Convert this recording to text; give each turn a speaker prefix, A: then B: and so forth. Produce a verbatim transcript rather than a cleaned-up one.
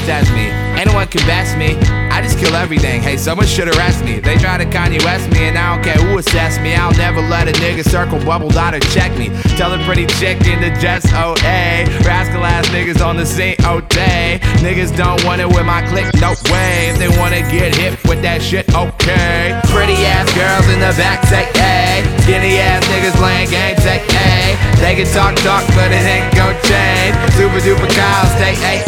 A: that's me. Anyone can best me, I just kill everything. Hey, someone should arrest me. They try to Kanye West me, and I don't care who assess me. I'll never let a nigga circle bubble dot or check me. Tell a pretty chick in the dress, oh hey. Rascal ass niggas on the scene, oh day. Niggas don't want it with my click, no way. If they wanna get hip with that shit, okay. Pretty ass girls in the back, say hey. Skinny ass niggas playing games, say hey. They can talk talk, but it ain't gon' change. Super duper cows, stay hey.